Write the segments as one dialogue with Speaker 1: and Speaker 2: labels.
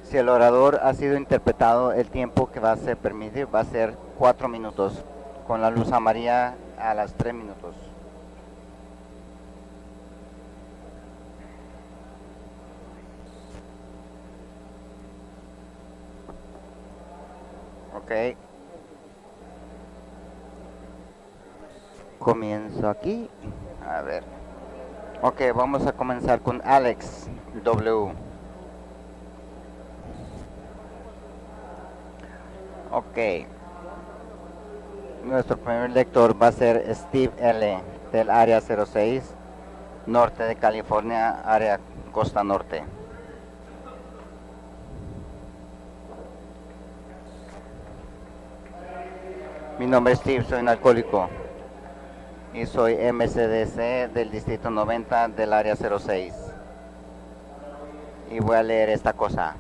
Speaker 1: Si el orador ha sido interpretado, el tiempo que va a ser permitido va a ser 4 minutos, con la luz amarilla a las 3 minutos. Ok. Comienzo aquí. A ver. Ok, vamos a comenzar con Alex W. Ok. Nuestro primer lector va a ser Steve L. del área 06, norte de California, área costa norte. Mi nombre es Steve, soy un alcohólico y soy MCDC del distrito 90 del área 06. Y voy a leer esta cosa.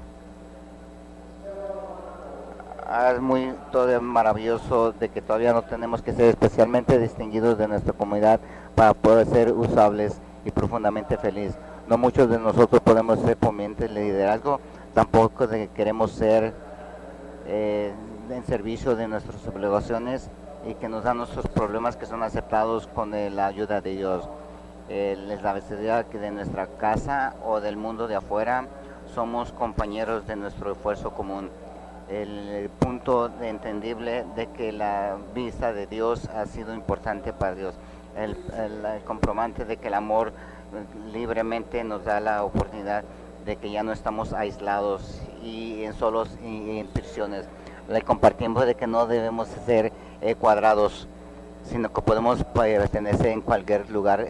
Speaker 1: Es muy todavía maravilloso de que todavía no tenemos que ser especialmente distinguidos de nuestra comunidad para poder ser usables y profundamente feliz. No muchos de nosotros podemos ser prominentes de liderazgo, tampoco de que queremos ser en servicio de nuestras obligaciones y que nos dan nuestros problemas que son aceptados con la ayuda de Dios. Les da que de nuestra casa o del mundo de afuera somos compañeros de nuestro esfuerzo común. El punto entendible de que la vista de Dios ha sido importante para Dios. El comprobante de que el amor libremente nos da la oportunidad de que ya no estamos aislados y en solos y en prisiones. Le compartimos de que no debemos ser cuadrados, sino que podemos pertenecer en cualquier lugar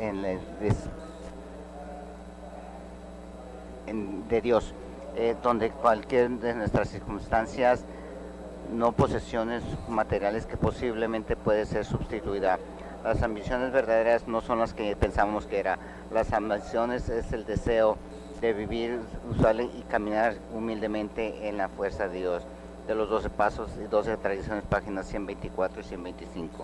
Speaker 1: de Dios, donde cualquier de nuestras circunstancias, no posesiones materiales que posiblemente puede ser sustituida. Las ambiciones verdaderas no son las que pensamos que era. Las ambiciones es el deseo de vivir usual y caminar humildemente en la fuerza de Dios. De los 12 pasos y 12 tradiciones, páginas 124 y 125.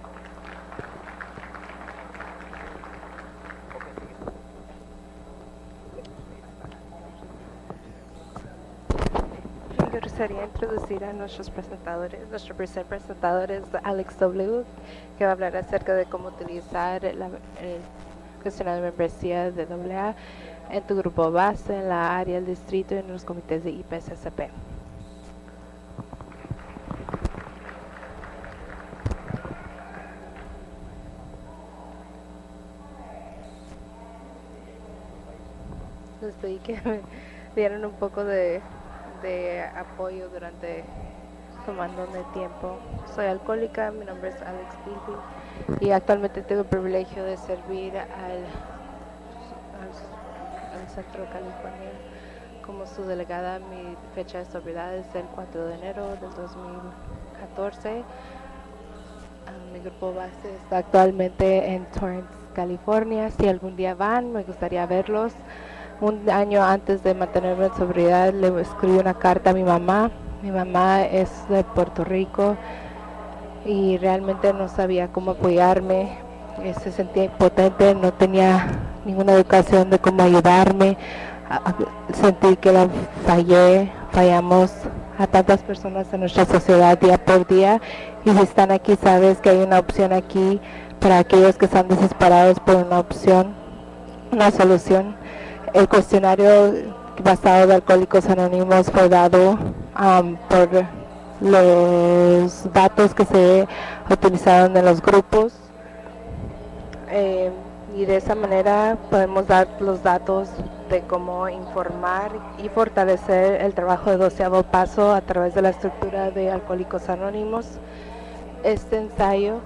Speaker 2: Me gustaría introducir a nuestros presentadores. Nuestro primer presentador es Alex W., que va a hablar acerca de cómo utilizar el cuestionario de membresía de AA en tu grupo base, en la área del distrito y en los comités de IPSSP. Les pedí que me dieran un poco de apoyo durante tomándome tiempo. Soy alcohólica, mi nombre es Alex Bilby y actualmente tengo el privilegio de servir al Centro de California como su delegada. Mi fecha de sobriedad es el 4 de enero del 2014. Mi grupo base está actualmente en Torrance, California. Si algún día van, me gustaría verlos. Un año antes de mantenerme en sobriedad, le escribí una carta a mi mamá. Mi mamá es de Puerto Rico y realmente no sabía cómo apoyarme. Se sentía impotente, no tenía ninguna educación de cómo ayudarme. Sentí que fallamos a tantas personas en nuestra sociedad día por día, y si están aquí sabes que hay una opción aquí para aquellos que están desesperados por una opción, una solución. El cuestionario basado de Alcohólicos Anónimos fue dado por los datos que se utilizaron en los grupos, y de esa manera podemos dar los datos de cómo informar y fortalecer el trabajo de 12º paso a través de la estructura de Alcohólicos Anónimos. Este ensayo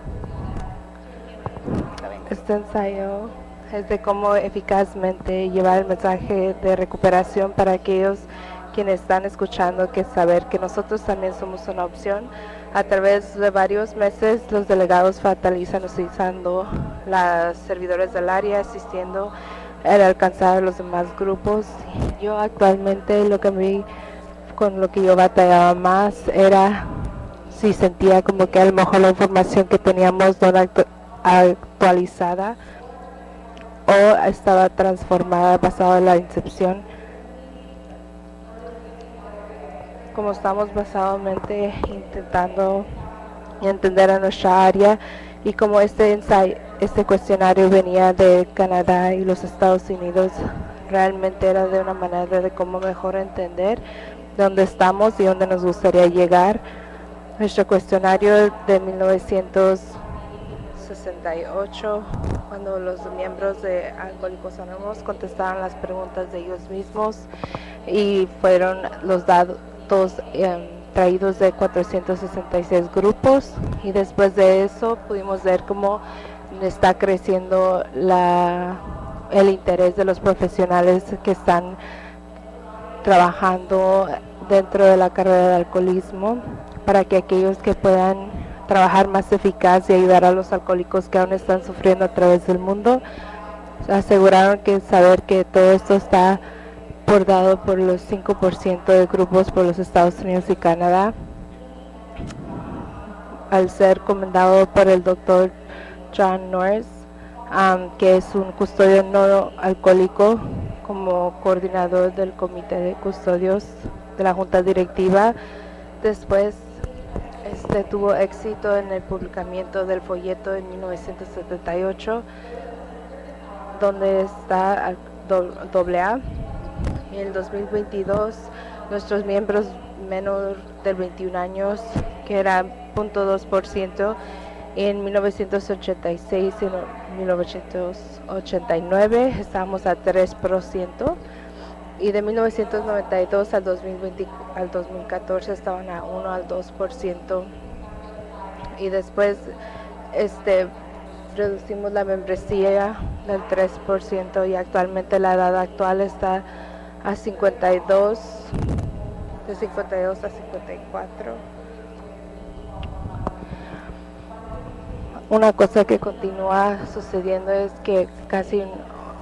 Speaker 2: es de cómo eficazmente llevar el mensaje de recuperación para aquellos quienes están escuchando, que saber que nosotros también somos una opción. A través de varios meses, los delegados fatalizan utilizando las servidores del área, asistiendo al alcanzar a los demás grupos. Yo actualmente con lo que yo batallaba más era si sentía como que a lo mejor la información que teníamos no era actualizada o estaba transformada basada en la incepción. como estamos basadamente intentando entender a nuestra área, y como este cuestionario venía de Canadá y los Estados Unidos, realmente era de una manera de cómo mejor entender dónde estamos y dónde nos gustaría llegar. Nuestro cuestionario de 1968, cuando los miembros de Alcohólicos Anónimos contestaban las preguntas de ellos mismos, y fueron los datos traídos de 466 grupos, y después de eso pudimos ver cómo está creciendo el interés de los profesionales que están trabajando dentro de la carrera de alcoholismo, para que aquellos que puedan trabajar más eficaz y ayudar a los alcohólicos que aún están sufriendo a través del mundo, aseguraron que saber que todo esto está dado por los 5% de grupos por los Estados Unidos y Canadá, al ser comandado por el doctor John Norris, que es un custodio no alcohólico, como coordinador del comité de custodios de la junta directiva. Después tuvo éxito en el publicamiento del folleto en 1978, donde está AA. En el 2022, nuestros miembros menor de 21 años, que era 0.2%, en 1986 y 1989 estábamos a 3%, y de 1992 al 2014 estaban a 1 al 2%, y después reducimos la membresía del 3%, y actualmente la edad actual está a 52, de 52 a 54. Una cosa que continúa sucediendo es que casi un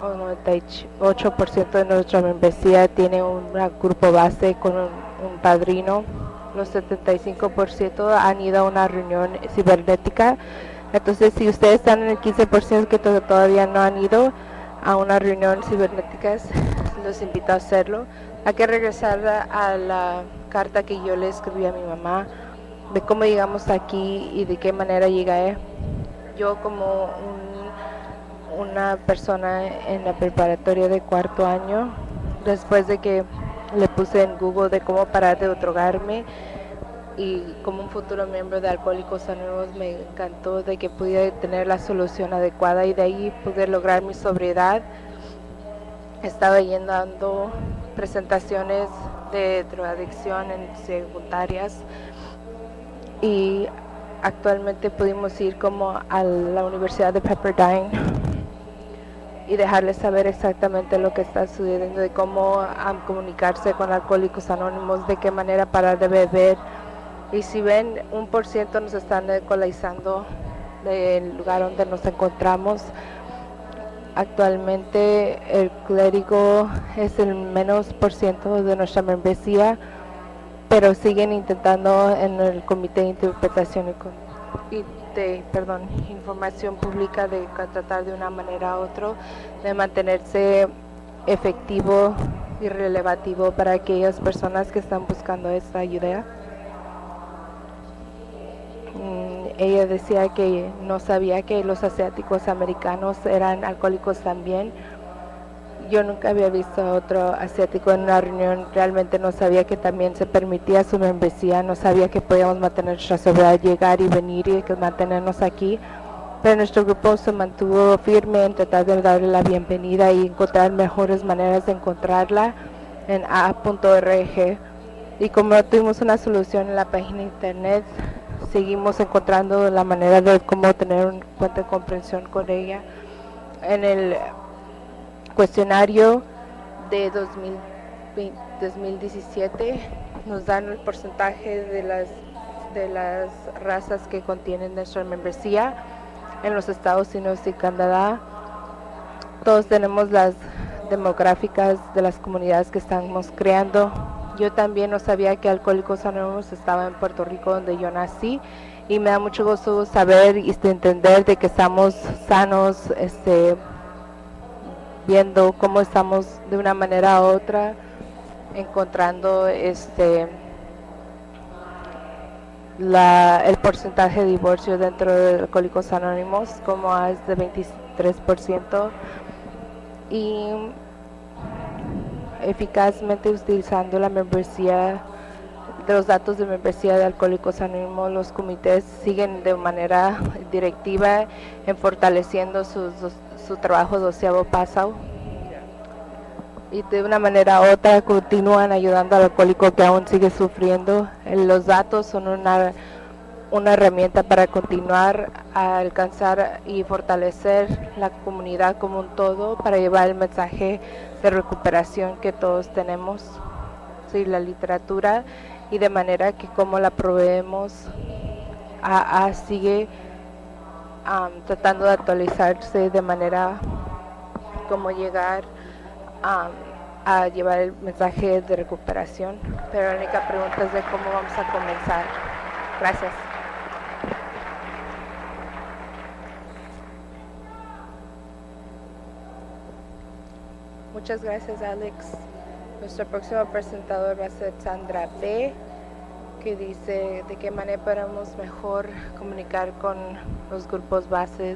Speaker 2: 98% de nuestra membresía tiene un grupo base con un padrino. Los 75% han ido a una reunión cibernética. Entonces, si ustedes están en el 15% que todavía no han ido a una reunión cibernética, los invito a hacerlo. Hay que regresar a la carta que yo le escribí a mi mamá de cómo llegamos aquí y de qué manera llegué. Yo, como una persona en la preparatoria de cuarto año, después de que le puse en Google de cómo parar de drogarme, y como un futuro miembro de Alcohólicos Anónimos, me encantó de que pudiera tener la solución adecuada y de ahí poder lograr mi sobriedad. Estaba dando presentaciones de drogadicción en secundarias, y actualmente pudimos ir como a la Universidad de Pepperdine y dejarles saber exactamente lo que está sucediendo, de cómo comunicarse con Alcohólicos Anónimos, de qué manera parar de beber. Y si ven, 1% nos están alcoholizando del lugar donde nos encontramos. Actualmente el clérigo es el menos por ciento de nuestra membresía, pero siguen intentando en el comité de interpretación y información pública de tratar de una manera u otra de mantenerse efectivo y relevativo para aquellas personas que están buscando esta ayuda. Ella decía que no sabía que los asiáticos americanos eran alcohólicos también. Yo nunca había visto a otro asiático en una reunión, realmente no sabía que también se permitía su membresía, no sabía que podíamos mantener nuestra sobriedad, llegar y venir y que mantenernos aquí. Pero nuestro grupo se mantuvo firme en tratar de darle la bienvenida y encontrar mejores maneras de encontrarla en a.org. Y como no tuvimos una solución en la página de internet, seguimos encontrando la manera de cómo tener un puente de comprensión con ella. En el cuestionario de 2017 nos dan el porcentaje de las razas que contienen nuestra membresía en los Estados Unidos y Canadá. Todos tenemos las demográficas de las comunidades que estamos creando. Yo también no sabía que Alcohólicos Anónimos estaba en Puerto Rico, donde yo nací, y me da mucho gusto saber y entender de que estamos sanos, viendo cómo estamos de una manera u otra encontrando el porcentaje de divorcio dentro de Alcohólicos Anónimos como es de 23% y eficazmente utilizando la membresía de los datos de membresía de Alcohólicos Anónimos, los comités siguen de manera directiva en fortaleciendo su trabajo doceavo paso y de una manera u otra continúan ayudando al alcohólico que aún sigue sufriendo. Los datos son una herramienta para continuar a alcanzar y fortalecer la comunidad como un todo, para llevar el mensaje de recuperación que todos tenemos, sí, la literatura, y de manera que como la proveemos sigue tratando de actualizarse de manera como llegar a llevar el mensaje de recuperación. Pero la única pregunta es de cómo vamos a comenzar. Gracias. Muchas gracias, Alex. Nuestro próximo presentador va a ser Sandra B., que dice de qué manera podemos mejor comunicar con los grupos bases.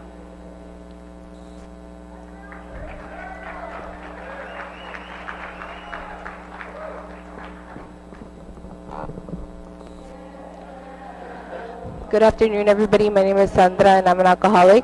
Speaker 2: Good afternoon, everybody. My name is Sandra, and I'm an alcoholic.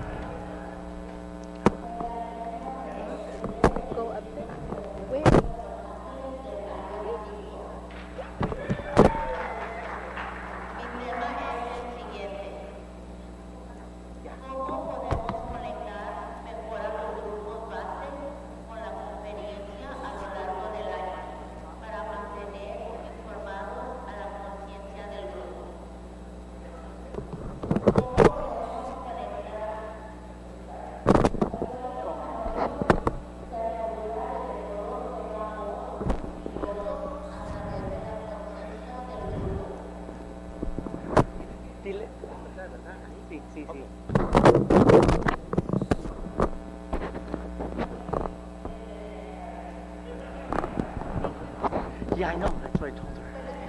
Speaker 3: Yeah, I know. That's what I told her.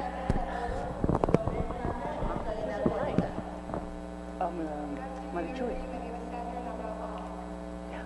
Speaker 3: Marichuy. Yeah.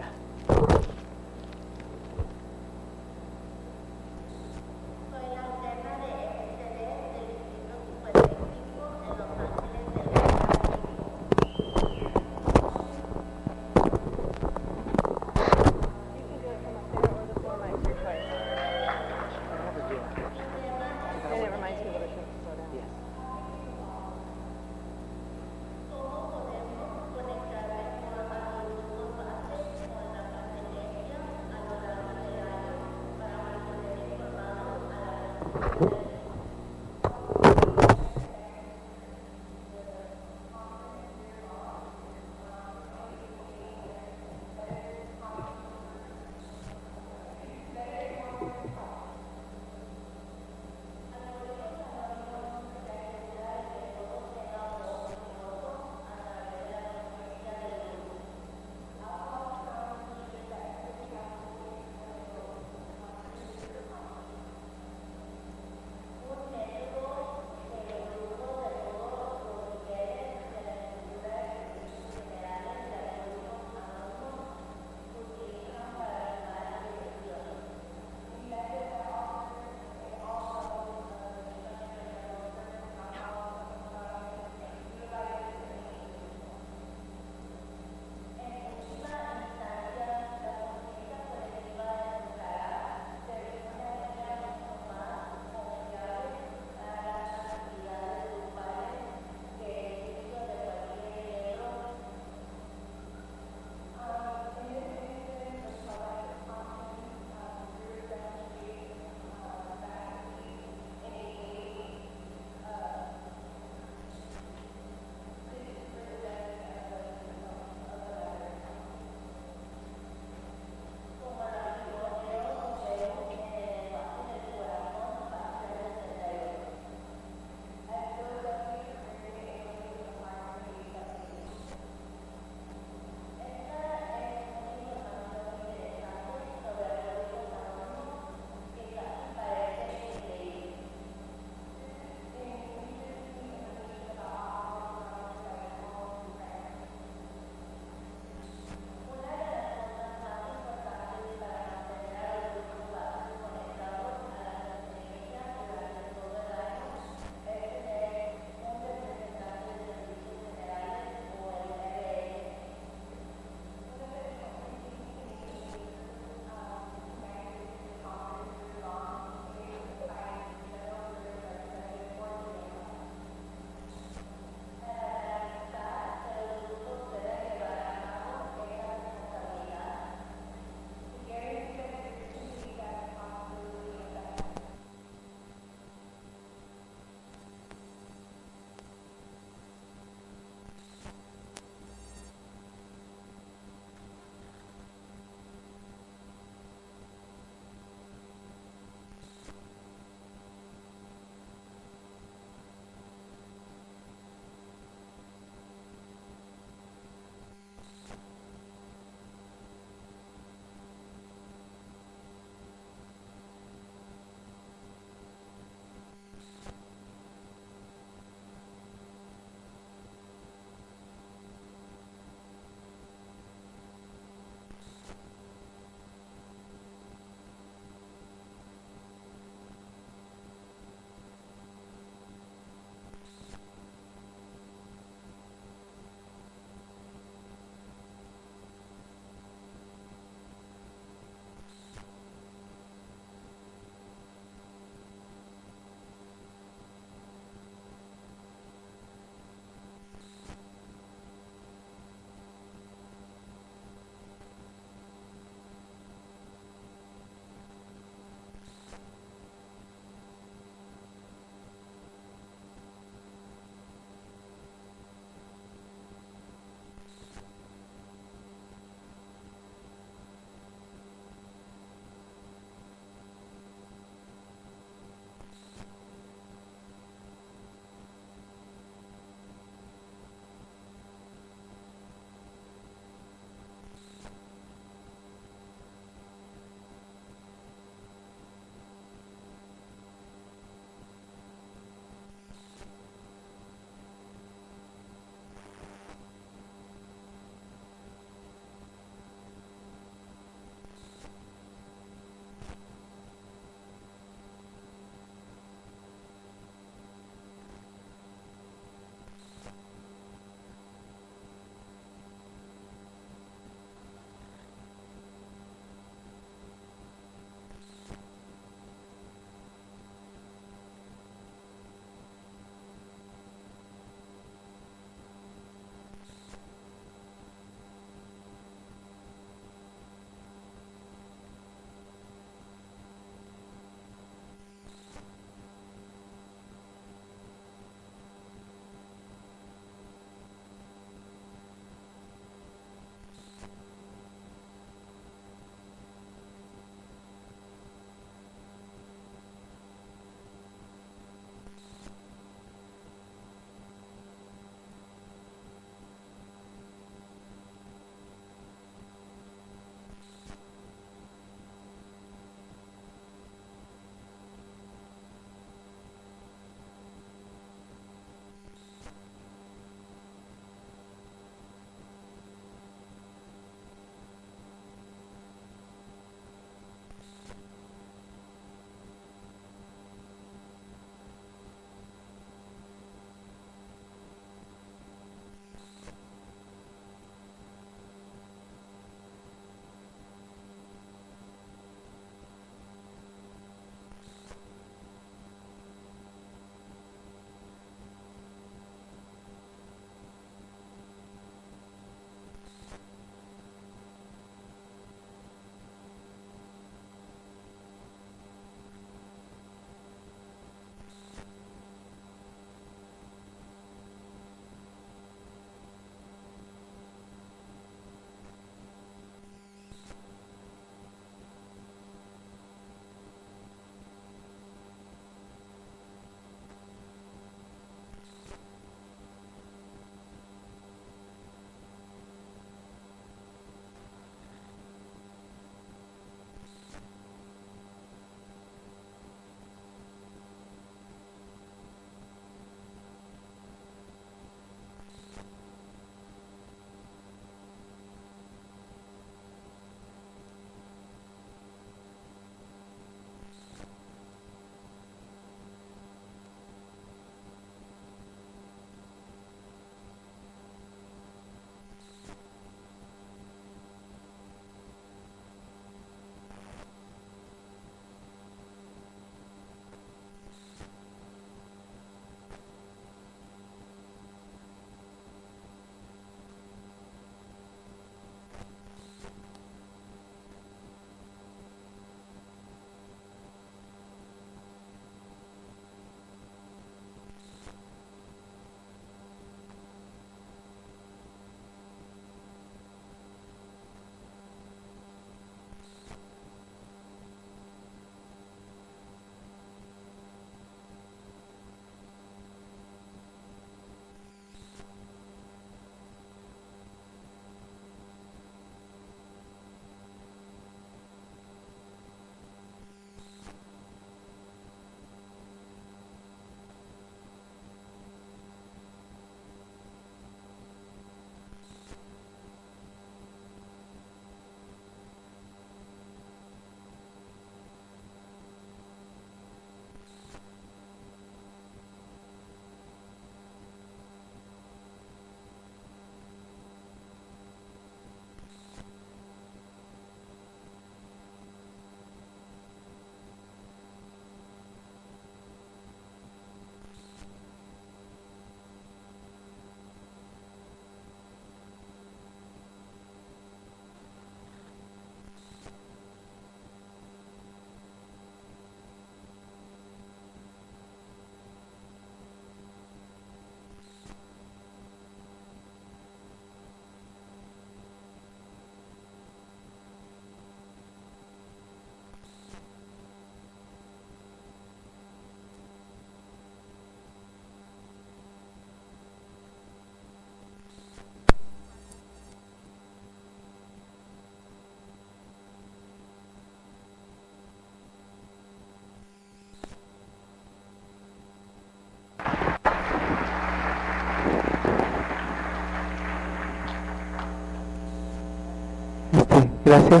Speaker 4: Gracias.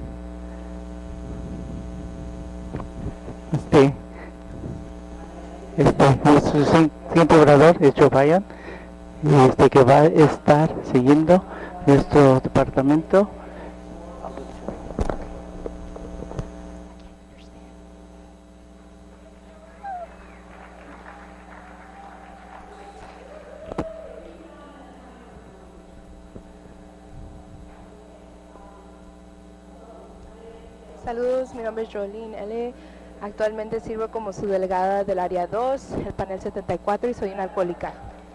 Speaker 4: Nuestro siguiente orador es Joe Bryan, que va a estar siguiendo nuestro departamento.
Speaker 2: Saludos, mi nombre es Jolene L. Actualmente sirvo como su delegada del área 2, el panel 74, y soy una alcohólica.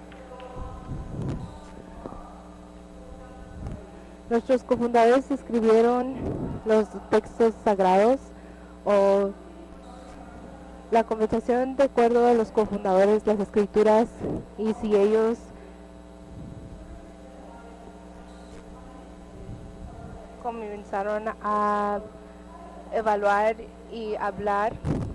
Speaker 2: Nuestros cofundadores escribieron los textos sagrados o la conversación de acuerdo a los cofundadores, las escrituras, y si ellos comenzaron a evaluar y hablar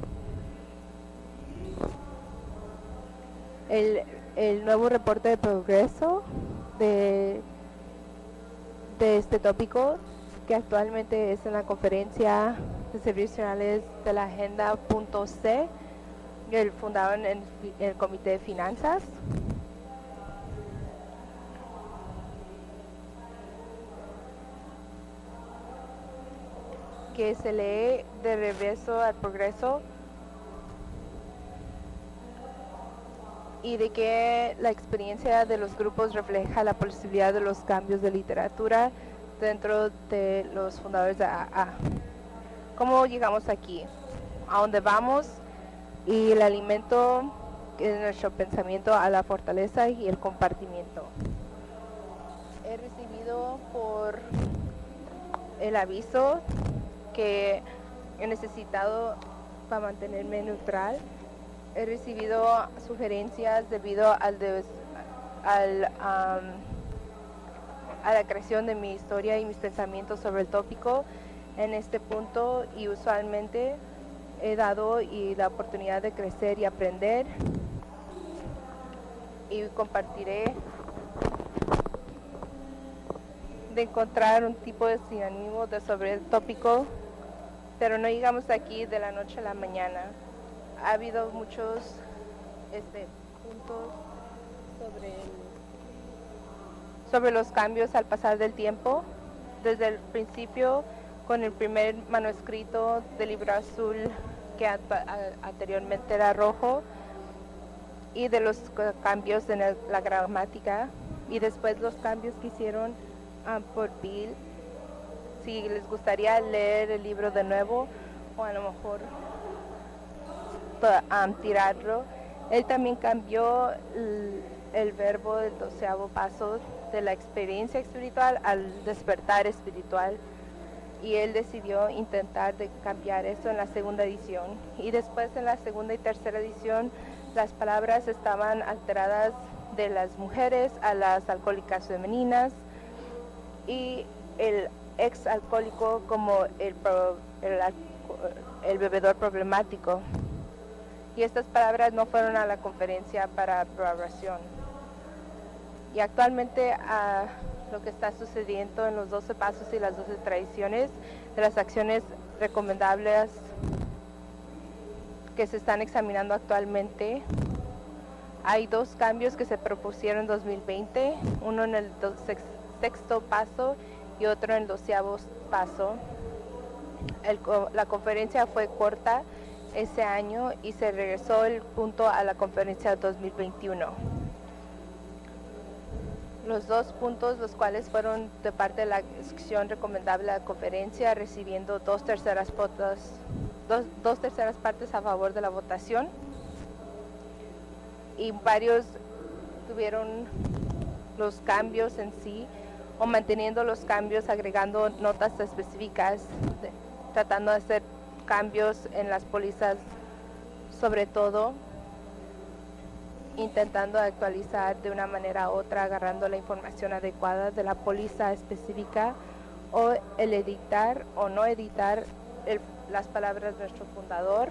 Speaker 2: el nuevo reporte de progreso de este tópico, que actualmente es en la conferencia de servicios nacionales de la agenda .c, el fundado en el Comité de Finanzas. Que se lee de regreso al progreso y de que la experiencia de los grupos refleja la posibilidad de los cambios de literatura dentro de los fundadores de AA. ¿Cómo llegamos aquí? ¿A dónde vamos? Y el alimento de nuestro pensamiento a la fortaleza y el compartimiento. He recibido por el aviso que he necesitado para mantenerme neutral. He recibido sugerencias debido a la creación de mi historia y mis pensamientos sobre el tópico en este punto, y usualmente he dado la oportunidad de crecer y aprender, y compartiré de encontrar un tipo de sinónimo sobre el tópico, pero no llegamos aquí de la noche a la mañana. Ha habido muchos puntos sobre los cambios al pasar del tiempo, desde el principio con el primer manuscrito del libro azul, que anteriormente era rojo, y de los cambios en la gramática, y después los cambios que hicieron por Bill. Si les gustaría leer el libro de nuevo, o a lo mejor tirarlo. Él también cambió el verbo del 12º paso de la experiencia espiritual al despertar espiritual, y él decidió intentar de cambiar eso en la segunda edición, y después en la segunda y tercera edición las palabras estaban alteradas de las mujeres a las alcohólicas femeninas, y el ex alcohólico como el bebedor problemático, y estas palabras no fueron a la conferencia para aprobación. Y actualmente lo que está sucediendo en los 12 pasos y las 12 tradiciones de las acciones recomendables que se están examinando actualmente, hay dos cambios que se propusieron en 2020, uno en el sexto paso y otro en el 12º paso. La conferencia fue corta ese año y se regresó el punto a la conferencia 2021. Los dos puntos, los cuales fueron de parte de la sección recomendable de la conferencia, recibiendo dos terceras partes a favor de la votación, y varios tuvieron los cambios en sí, o manteniendo los cambios, agregando notas específicas, tratando de hacer cambios en las pólizas, sobre todo intentando actualizar de una manera u otra, agarrando la información adecuada de la póliza específica, o el editar o no editar las palabras de nuestro fundador,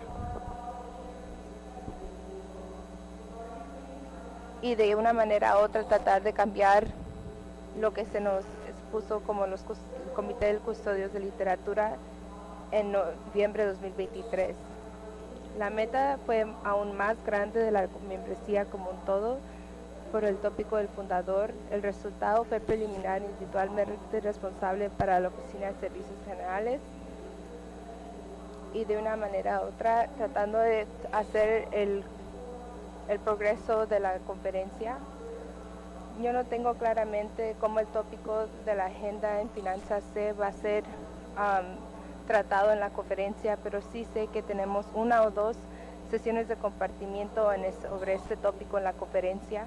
Speaker 2: y de una manera u otra tratar de cambiar lo que se nos propuso como el Comité de Custodios de Literatura en noviembre de 2023. La meta fue aún más grande de la membresía como un todo por el tópico del fundador. El resultado fue preliminar individualmente responsable para la Oficina de Servicios Generales y de una manera u otra tratando de hacer el progreso de la conferencia. Yo no tengo claramente cómo el tópico de la agenda en finanzas va a ser tratado en la conferencia, pero sí sé que tenemos una o dos sesiones de compartimiento sobre este tópico en la conferencia,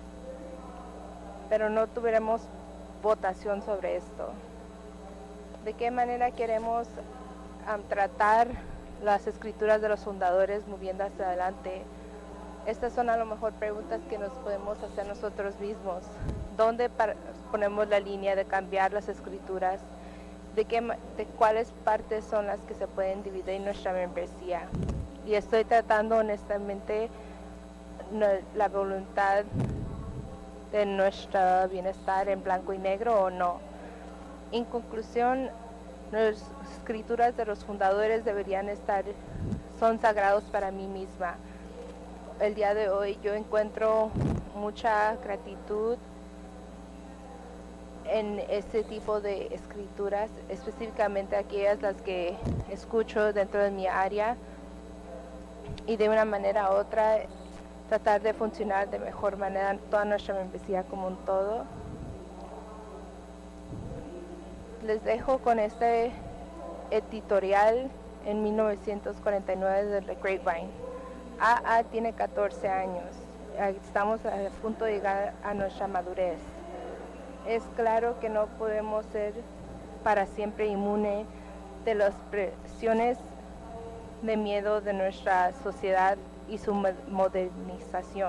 Speaker 2: pero no tuviéramos votación sobre esto. ¿De qué manera queremos tratar las escrituras de los fundadores moviendo hacia adelante? Estas son a lo mejor preguntas que nos podemos hacer nosotros mismos. ¿Dónde ponemos la línea de cambiar las escrituras? ¿De cuáles partes son las que se pueden dividir en nuestra membresía? Y estoy tratando honestamente la voluntad de nuestro bienestar en blanco y negro o no. En conclusión, las escrituras de los fundadores son sagrados para mí misma. El día de hoy yo encuentro mucha gratitud en este tipo de escrituras, específicamente aquellas las que escucho dentro de mi área, y de una manera u otra tratar de funcionar de mejor manera toda nuestra membresía como un todo. Les dejo con este editorial en 1949 de The Grapevine. AA tiene 14 años. Estamos a punto de llegar a nuestra madurez. Es claro que no podemos ser para siempre inmune de las presiones de miedo de nuestra sociedad y su modernización.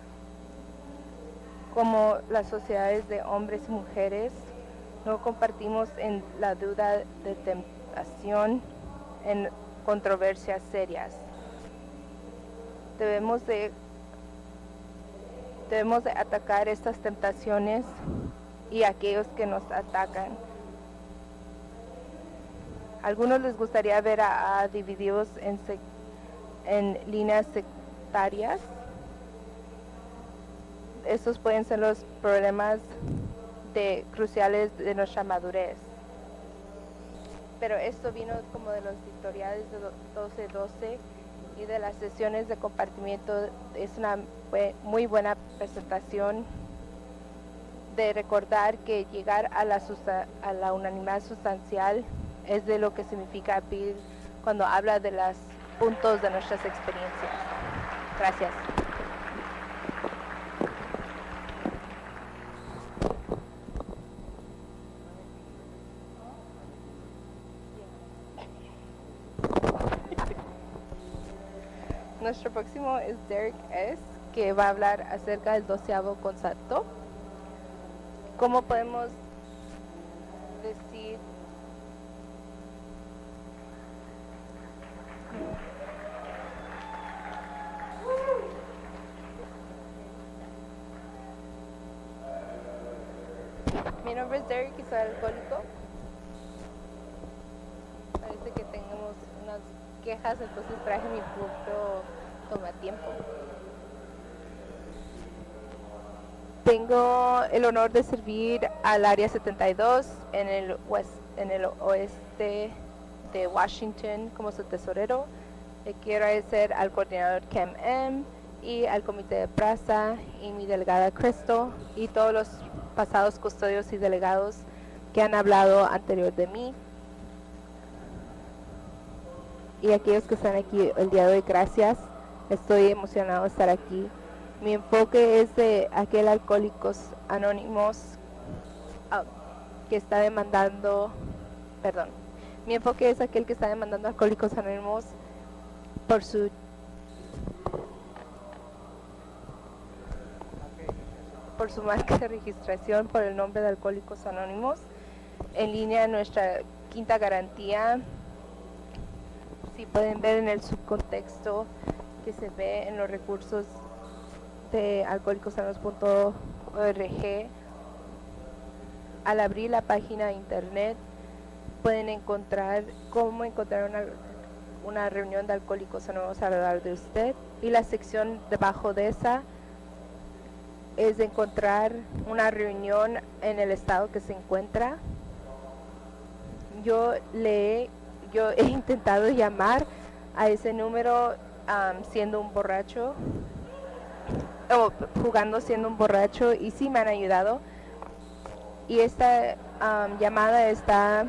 Speaker 2: Como las sociedades de hombres y mujeres, no compartimos en la duda de tentación en controversias serias. Debemos de atacar estas tentaciones y aquellos que nos atacan. Algunos les gustaría ver a divididos en líneas sectarias. Estos pueden ser los problemas cruciales de nuestra madurez. Pero esto vino como de los editoriales de 1212 y de las sesiones de compartimiento. Es una muy buena presentación de recordar que llegar a la unanimidad sustancial es de lo que significa PIL cuando habla de los puntos de nuestras experiencias. Gracias. Nuestro próximo es Derek S., que va a hablar acerca del 12º concepto. ¿Cómo podemos decir Mi nombre es Derek y soy alcohólico? Parece que tenemos unas quejas, entonces traje mi propio tomatiempo. Tengo el honor de servir al Área 72 en el oeste de Washington como su tesorero. Le quiero agradecer al coordinador Kem M. y al comité de plaza y mi delegada Crystal y todos los pasados custodios y delegados que han hablado anterior de mí. Y aquellos que están aquí el día de hoy, gracias. Estoy emocionado de estar aquí. Mi enfoque es de aquel Alcohólicos Anónimos que está demandando, mi enfoque es aquel que está demandando a Alcohólicos Anónimos por su marca de registración por el nombre de Alcohólicos Anónimos. En línea nuestra quinta garantía, si pueden ver en el subcontexto que se ve en los recursos de alcohólicosanónimos.org, al abrir la página de internet pueden encontrar cómo encontrar una reunión de Alcohólicos Anónimos alrededor de usted, y la sección debajo de esa es de encontrar una reunión en el estado que se encuentra. Yo he intentado llamar a ese número siendo un borracho o jugando siendo un borracho, y sí me han ayudado, y esta llamada está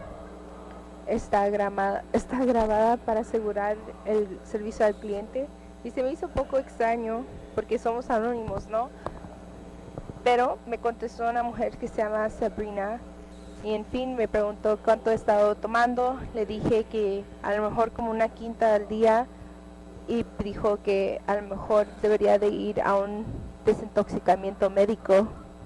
Speaker 2: grabada para asegurar el servicio al cliente, y se me hizo un poco extraño porque somos anónimos, ¿no? Pero me contestó una mujer que se llama Sabrina, y en fin me preguntó cuánto he estado tomando. Le dije que a lo mejor como una quinta al día, y dijo que a lo mejor debería de ir a un desintoxicamiento médico,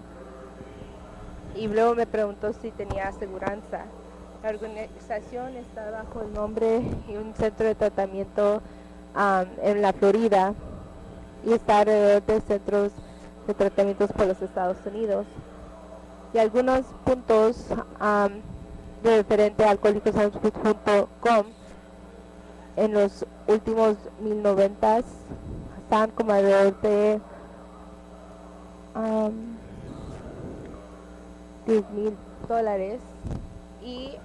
Speaker 2: y luego me preguntó si tenía aseguranza. La organización está bajo el nombre y un centro de tratamiento en la Florida, y está alrededor de centros de tratamientos por los Estados Unidos. Y algunos puntos de referente a alcohólicosanónimos.com en los últimos 1090 están como alrededor de $10,000, y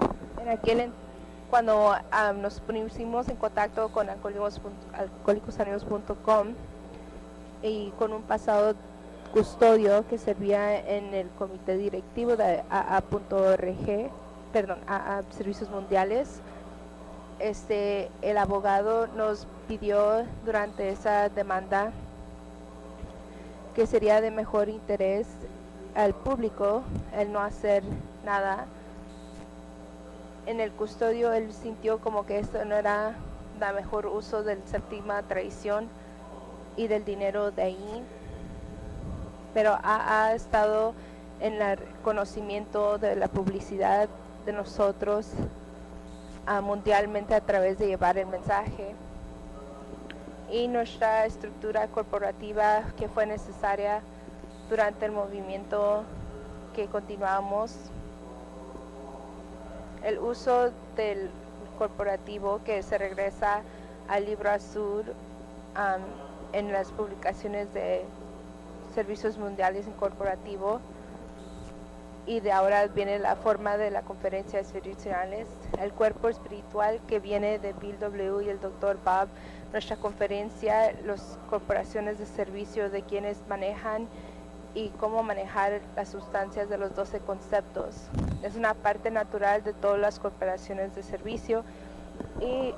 Speaker 2: cuando nos pusimos en contacto con alcohólicosanónimos.com y con un pasado custodio que servía en el comité directivo de AA.org, perdón, AA Servicios Mundiales, el abogado nos pidió durante esa demanda que sería de mejor interés al público el no hacer nada. En el custodio él sintió como que esto no era el mejor uso del séptima tradición y del dinero de ahí, pero ha estado en el conocimiento de la publicidad de nosotros mundialmente a través de llevar el mensaje, y nuestra estructura corporativa que fue necesaria durante el movimiento que continuamos. El uso del corporativo que se regresa al libro azul en las publicaciones de Servicios Mundiales en corporativo, y de ahora viene la forma de la conferencia espirituales, el cuerpo espiritual que viene de Bill W. y el Dr. Bob, nuestra conferencia, las corporaciones de servicio de quienes manejan y cómo manejar las sustancias de los 12 conceptos. Es una parte natural de todas las corporaciones de servicio, y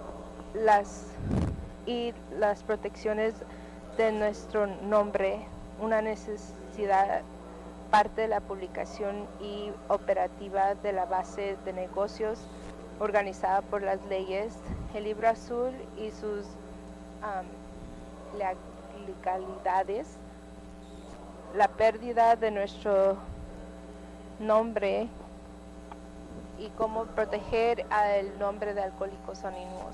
Speaker 2: las protecciones de nuestro nombre, una necesidad, parte de la publicación y operativa de la base de negocios organizada por las leyes, el libro azul y sus legalidades, la pérdida de nuestro nombre y cómo proteger el nombre de Alcohólicos Anónimos.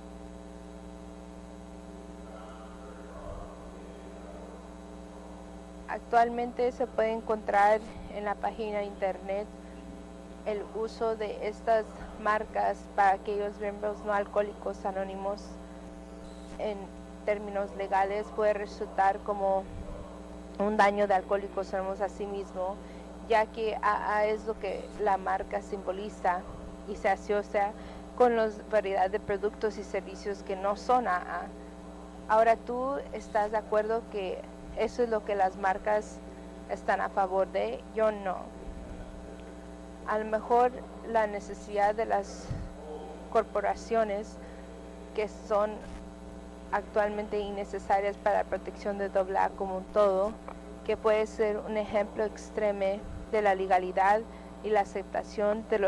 Speaker 2: Actualmente se puede encontrar en la página de internet el uso de estas marcas para aquellos miembros no alcohólicos anónimos. En términos legales puede resultar como un daño de Alcohólicos Anónimos a sí mismo, ya que AA es lo que la marca simboliza y se asocia con la variedad de productos y servicios que no son AA. Ahora, ¿tú estás de acuerdo que eso es lo que las marcas están a favor de? Yo no. A lo mejor la necesidad de las corporaciones que son actualmente innecesarias para la protección de AA como un todo, que puede ser un ejemplo extremo de la legalidad y la aceptación de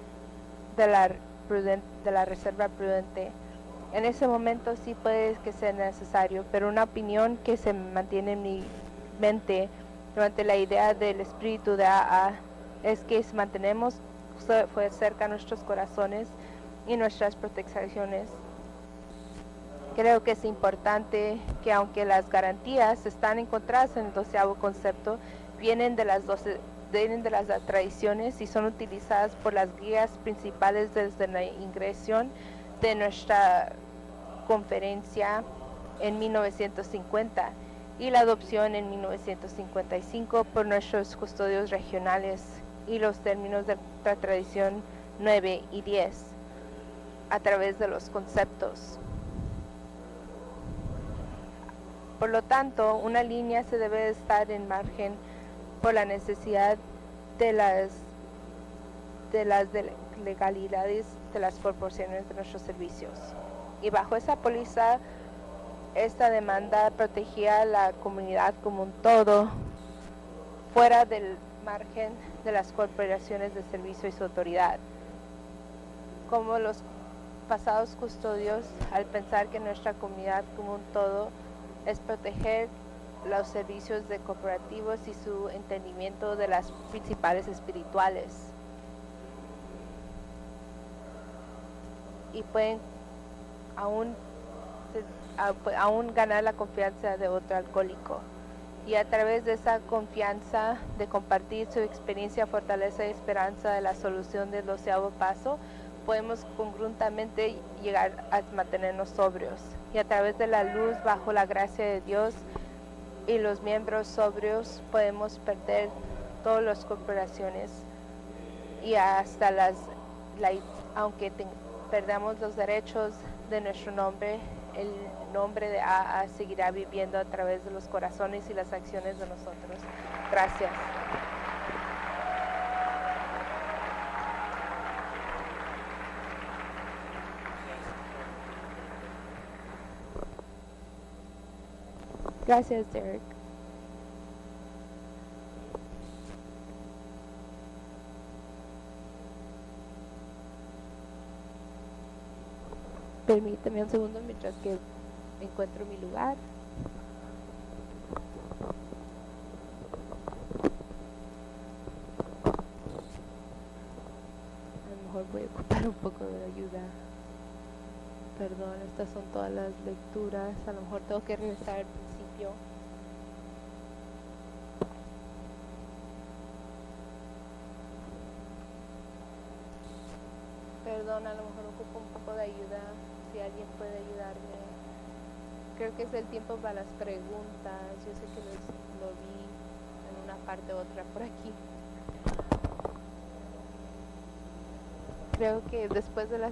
Speaker 2: la reserva prudente. En ese momento sí puede que sea necesario, pero una opinión que se mantiene en mi mente durante la idea del espíritu de AA es que si mantenemos cerca nuestros corazones y nuestras protecciones, creo que es importante que, aunque las garantías están encontradas en el 12º concepto, vienen de las 12 vienen de las tradiciones y son utilizadas por las guías principales desde la ingresión de nuestra conferencia en 1950 y la adopción en 1955 por nuestros custodios regionales y los términos de la tradición 9 y 10 a través de los conceptos. Por lo tanto, una línea se debe estar en margen por la necesidad de las legalidades de las proporciones de nuestros servicios. Y bajo esa póliza, esta demanda protegía a la comunidad como un todo, fuera del margen de las corporaciones de servicio y su autoridad. Como los pasados custodios, al pensar que nuestra comunidad como un todo es proteger los servicios de corporativos y su entendimiento de las principales espirituales. Y pueden aún ganar la confianza de otro alcohólico. Y a través de esa confianza de compartir su experiencia, fortaleza y esperanza de la solución del 12º paso, podemos congruentemente llegar a mantenernos sobrios. Y a través de la luz, bajo la gracia de Dios y los miembros sobrios, podemos perder todas las corporaciones y hasta aunque perdamos los derechos de nuestro nombre, el nombre de AA seguirá viviendo a través de los corazones y las acciones de nosotros. Gracias. Gracias, Derek. Permíteme un segundo mientras que encuentro mi lugar. A lo mejor voy a ocupar un poco de ayuda. Perdón, estas son todas las lecturas. A lo mejor tengo que regresar al principio. Perdón, a lo mejor ocupo un poco de ayuda. Si alguien puede ayudarme. Creo que es el tiempo para las preguntas. Yo sé que lo vi en una parte u otra por aquí. Creo que después de las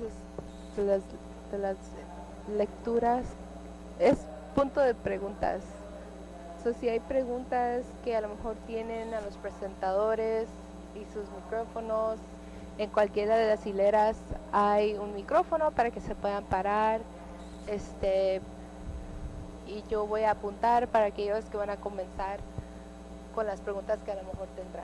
Speaker 2: lecturas es punto de preguntas. Si hay preguntas que a lo mejor tienen a los presentadores y sus micrófonos, en cualquiera de las hileras hay un micrófono para que se puedan parar, y yo voy a apuntar para aquellos que van a comenzar con las preguntas que a lo mejor tendrán.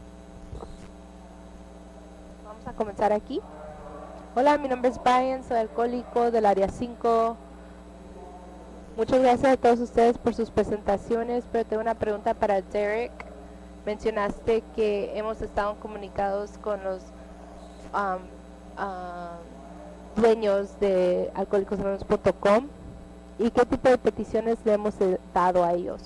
Speaker 2: Vamos a comenzar aquí. Hola, mi nombre es Brian, soy alcohólico del área 5. Muchas gracias a todos ustedes por sus presentaciones, pero tengo una pregunta para Derek. Mencionaste que hemos estado comunicados con los dueños de alcoholicosanónimos.com y qué tipo de peticiones le hemos dado a ellos.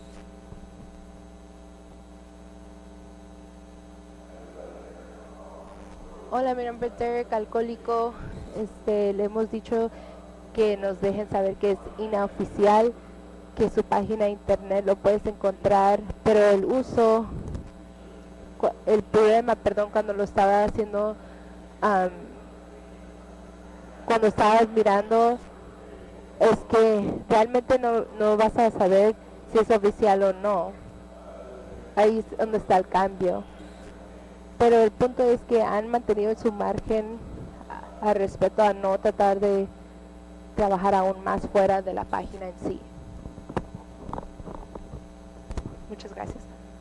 Speaker 2: Hola, mi nombre es Derek, alcohólico. Le hemos dicho que nos dejen saber que es inoficial, que su página de internet lo puedes encontrar, pero el problema, cuando lo estaba haciendo, cuando estabas mirando, es que realmente no vas a saber si es oficial o no. Ahí es donde está el cambio. Pero el punto es que han mantenido su margen al respecto a no tratar de trabajar aún más fuera de la página en sí. Muchas gracias.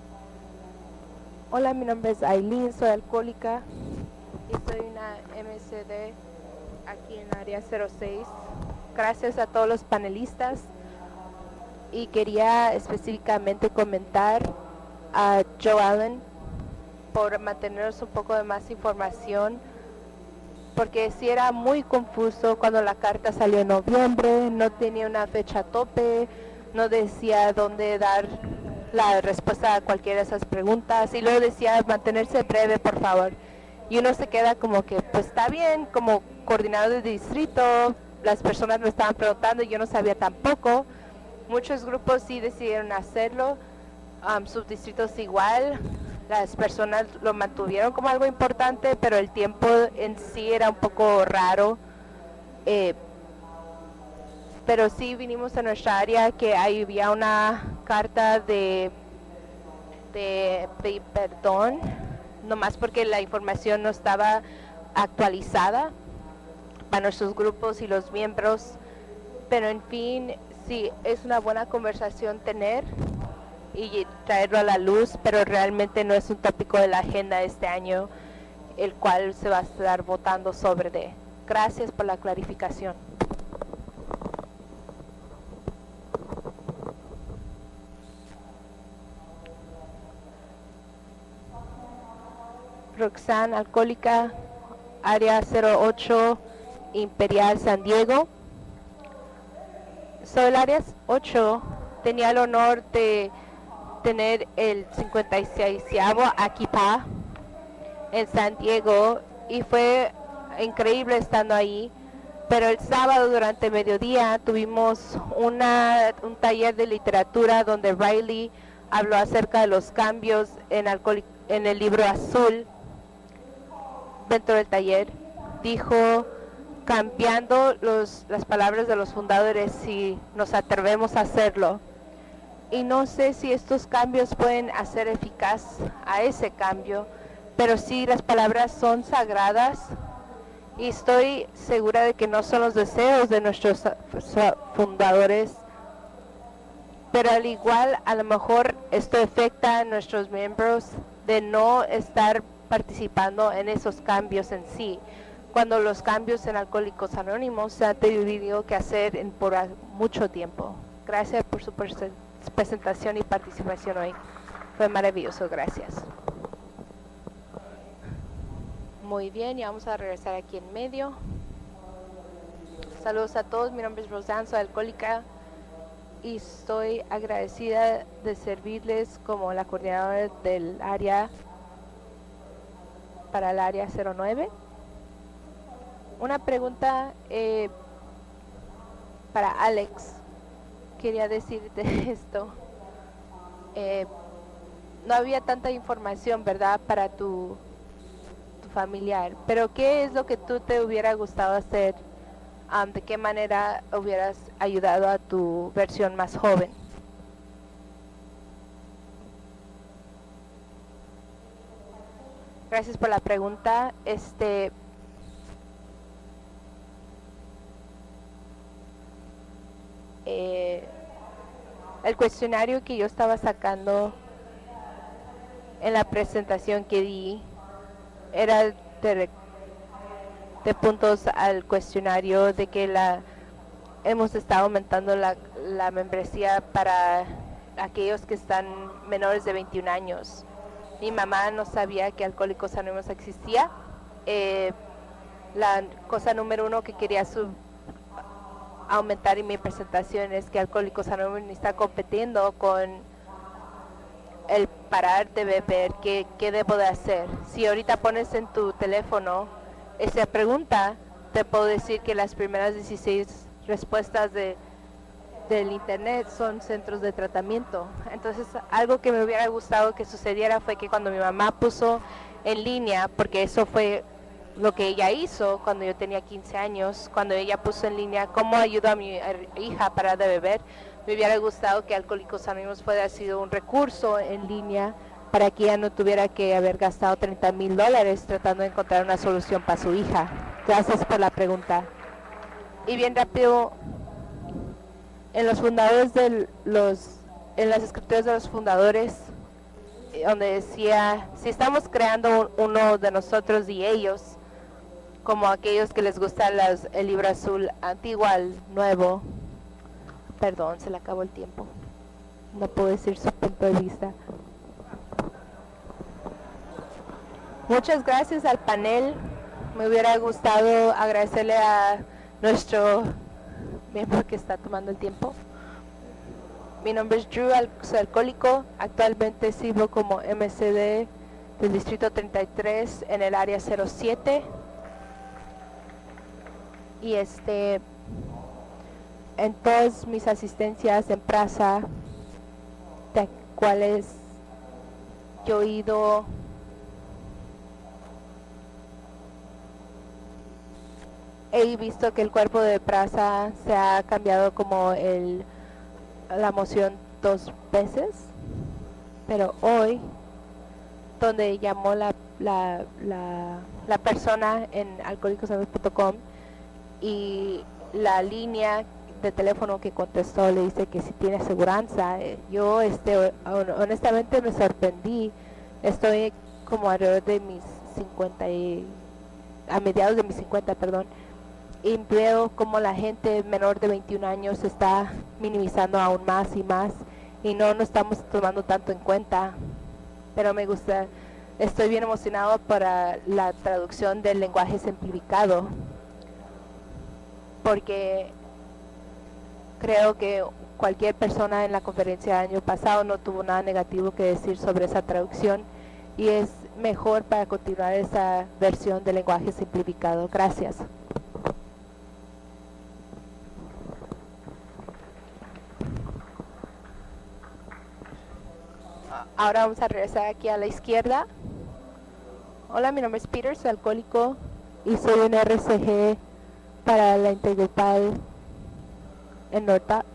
Speaker 2: Hola, mi nombre es Aileen, soy alcohólica y soy una MCD aquí en área 06. Gracias a todos los panelistas y quería específicamente comentar a Joe Allen por mantenernos un poco de más información, porque sí era muy confuso cuando la carta salió en noviembre, no tenía una fecha tope, no decía dónde dar la respuesta a cualquiera de esas preguntas, y luego decía mantenerse breve, por favor. Y uno se queda como que, pues está bien, como coordinador de distrito, las personas me estaban preguntando y yo no sabía tampoco. Muchos grupos sí decidieron hacerlo, subdistritos igual, las personas lo mantuvieron como algo importante, pero el tiempo en sí era un poco raro. Pero sí vinimos a nuestra área que había una carta de perdón, nomás porque la información no estaba actualizada para nuestros grupos y los miembros. Pero en fin, sí, es una buena conversación tener y traerlo a la luz, pero realmente no es un tópico de la agenda este año, el cual se va a estar votando sobre de. Gracias por la clarificación. Roxanne, alcohólica, área 08, Imperial, San Diego. Soy el área 8, tenía el honor de tener el 56avo Akipa en San Diego y fue increíble estando ahí. Pero el sábado durante mediodía tuvimos un taller de literatura donde Riley habló acerca de los cambios en el libro azul. Dentro del taller dijo, cambiando las palabras de los fundadores si nos atrevemos a hacerlo. Y no sé si estos cambios pueden hacer eficaz a ese cambio, pero sí las palabras son sagradas y estoy segura de que no son los deseos de nuestros fundadores, pero al igual a lo mejor esto afecta a nuestros miembros de no estar participando en esos cambios en sí, cuando los cambios en Alcohólicos Anónimos se han tenido que hacer por mucho tiempo. Gracias por su presentación y participación hoy. Fue maravilloso, gracias. Muy bien, y vamos a regresar aquí en medio. Saludos a todos, mi nombre es Rosanne, soy alcohólica y estoy agradecida de servirles como la coordinadora del área para el área 09. Una pregunta para Alex. Quería decirte esto. No había tanta información, ¿verdad?, para tu familiar. Pero ¿qué es lo que tú te hubiera gustado hacer? ¿De qué manera hubieras ayudado a tu versión más joven? Gracias por la pregunta. El cuestionario que yo estaba sacando en la presentación que di era de puntos al cuestionario de que hemos estado aumentando la membresía para aquellos que están menores de 21 años. Mi mamá no sabía que Alcohólicos Anónimos existía. La cosa número 1 que quería aumentar en mi presentación es que Alcohólicos Anónimos está compitiendo con el parar de beber. ¿Qué debo de hacer? Si ahorita pones en tu teléfono esa pregunta, te puedo decir que las primeras 16 respuestas del internet son centros de tratamiento. Entonces, algo que me hubiera gustado que sucediera fue que cuando mi mamá puso en línea, porque eso fue lo que ella hizo cuando yo tenía 15 años, cuando ella puso en línea cómo ayudo a mi hija a parar de beber, me hubiera gustado que Alcohólicos Anónimos fuera sido un recurso en línea para que ella no tuviera que haber gastado $30,000 tratando de encontrar una solución para su hija. Gracias por la pregunta. Y bien rápido, en los fundadores en las escrituras de los fundadores, donde decía, si estamos creando uno de nosotros y ellos, como aquellos que les gusta el libro azul antiguo al nuevo. Perdón, se le acabó el tiempo. No puedo decir su punto de vista. Muchas gracias al panel. Me hubiera gustado agradecerle a nuestro miembro que está tomando el tiempo. Mi nombre es Drew, soy alcohólico. Actualmente sirvo como MCD del Distrito 33 en el área 07. Y en todas mis asistencias en plaza, de cuales yo he ido he visto que el cuerpo de plaza se ha cambiado como la moción 2 veces, pero hoy donde llamó la persona en alcoholicosanonymous.com y la línea de teléfono que contestó le dice que si tiene aseguranza, yo honestamente me sorprendí. Estoy como alrededor de mis 50 a mediados de mis 50, perdón, y veo como la gente menor de 21 años se está minimizando aún más y más y no nos estamos tomando tanto en cuenta. Pero me gusta, estoy bien emocionado para la traducción del lenguaje simplificado, porque creo que cualquier persona en la conferencia del año pasado no tuvo nada negativo que decir sobre esa traducción y es mejor para continuar esa versión del lenguaje simplificado. Gracias. Ahora vamos a regresar aquí a la izquierda. Hola, mi nombre es Peter, soy alcohólico y soy un RCG para la Intergrupal en Norta.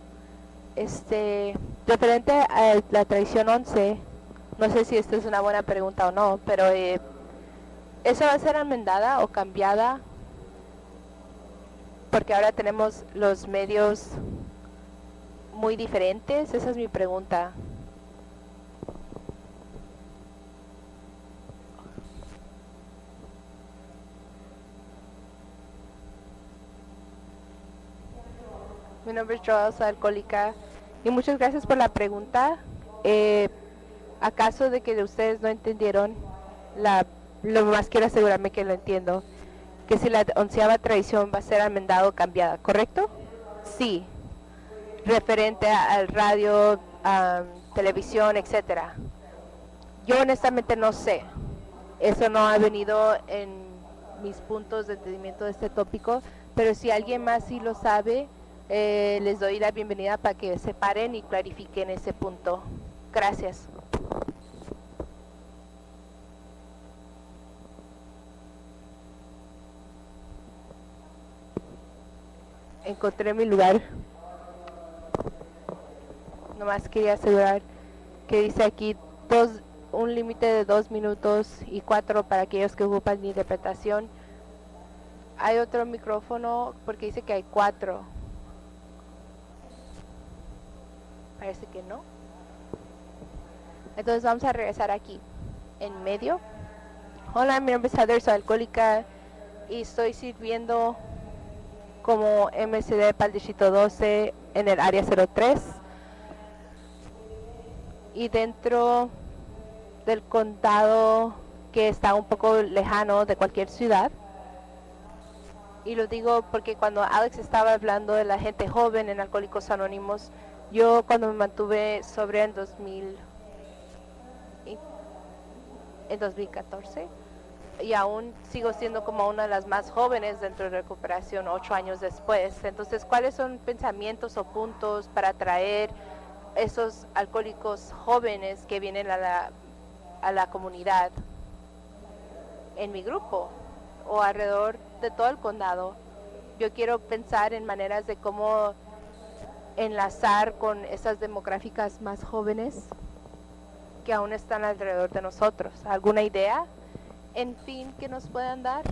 Speaker 2: Referente a la tradición 11, no sé si esta es una buena pregunta o no, pero ¿eso va a ser enmendada o cambiada? Porque ahora tenemos los medios muy diferentes, esa es mi pregunta. Mi nombre es Joel, soy alcohólica y muchas gracias por la pregunta. ¿Acaso de que ustedes no entendieron? Lo más quiero asegurarme que lo entiendo. Que si la 11ª tradición va a ser enmendada o cambiada, ¿correcto? Sí. Referente al radio, televisión, etcétera. Yo honestamente no sé. Eso no ha venido en mis puntos de entendimiento de este tópico, pero si alguien más sí lo sabe, les doy la bienvenida para que se paren y clarifiquen ese punto. Gracias. Encontré mi lugar. Nomás quería asegurar que dice aquí un límite de 2 minutos y 4 para aquellos que ocupan mi interpretación. Hay otro micrófono porque dice que hay 4. Parece que no. Entonces vamos a regresar aquí, en medio. Hola, mi nombre es Heather, soy alcohólica y estoy sirviendo como MCD para el Distrito 12 en el área 03. Y dentro del condado que está un poco lejano de cualquier ciudad. Y lo digo porque cuando Alex estaba hablando de la gente joven en Alcohólicos Anónimos, yo cuando me mantuve sobria en 2014 y aún sigo siendo como una de las más jóvenes dentro de recuperación 8 años después. Entonces, ¿cuáles son pensamientos o puntos para atraer esos alcohólicos jóvenes que vienen a la comunidad en mi grupo o alrededor de todo el condado? Yo quiero pensar en maneras de cómo enlazar con esas demográficas más jóvenes que aún están alrededor de nosotros. ¿Alguna idea, en fin, que nos puedan dar?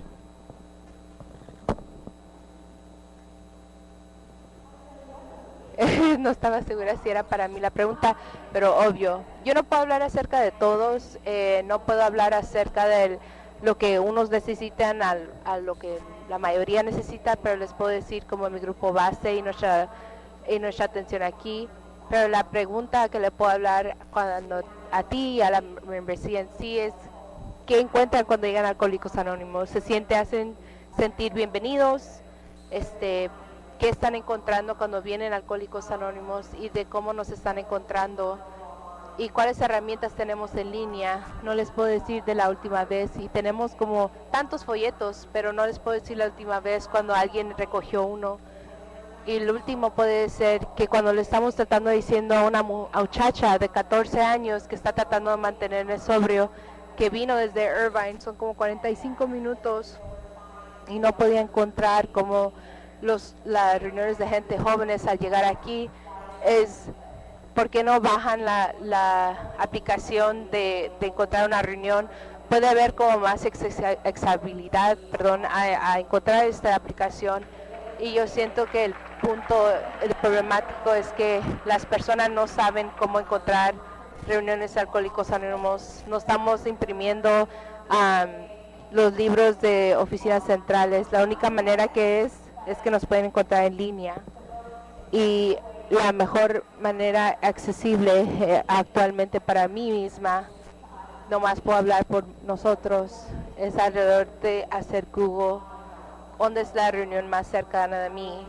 Speaker 2: No estaba segura si era para mí la pregunta, pero obvio. Yo no puedo hablar acerca de todos, no puedo hablar acerca de lo que unos necesitan a lo que la mayoría necesita, pero les puedo decir como mi grupo base y nuestra atención aquí. Pero la pregunta que le puedo hablar a ti y a la membresía en sí es ¿qué encuentran cuando llegan a Alcohólicos Anónimos? ¿Se hacen sentir bienvenidos? qué están encontrando cuando vienen a Alcohólicos Anónimos y de cómo nos están encontrando y cuáles herramientas tenemos en línea. No les puedo decir de la última vez, y tenemos como tantos folletos, pero no les puedo decir la última vez cuando alguien recogió uno. Y el último puede ser que cuando le estamos tratando diciendo a una muchacha de 14 años que está tratando de mantenerme sobrio, que vino desde Irvine, son como 45 minutos, y no podía encontrar como las reuniones de gente jóvenes al llegar aquí, es ¿por qué no bajan la aplicación de encontrar una reunión? Puede haber como más accesibilidad, perdón, a encontrar esta aplicación. Y yo siento que el problemático es que las personas no saben cómo encontrar reuniones de Alcohólicos Anónimos. No estamos imprimiendo los libros de oficinas centrales. La única manera que es que nos pueden encontrar en línea. Y la mejor manera accesible actualmente para mí misma, nomás puedo hablar por nosotros, es alrededor de hacer Google dónde es la reunión más cercana de mí,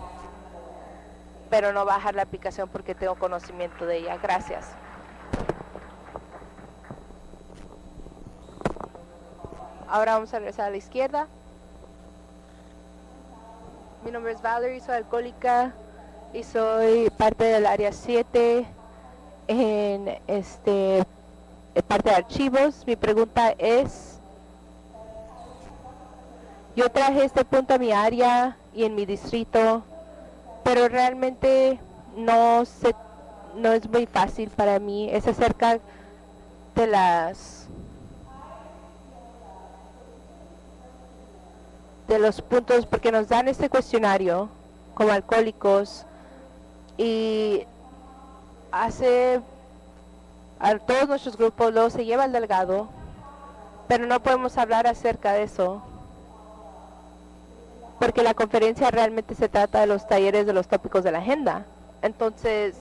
Speaker 2: pero no bajar la aplicación porque tengo conocimiento de ella. Gracias. Ahora vamos a regresar a la izquierda. Mi nombre es Valerie, soy alcohólica y soy parte del área 7 en parte de archivos. Mi pregunta es, yo traje este punto a mi área y en mi distrito, pero realmente no es muy fácil para mí. Es acerca de los puntos, porque nos dan este cuestionario como alcohólicos y a todos nuestros grupos, luego se lleva al delegado, pero no podemos hablar acerca de eso porque la conferencia realmente se trata de los talleres de los tópicos de la agenda. Entonces,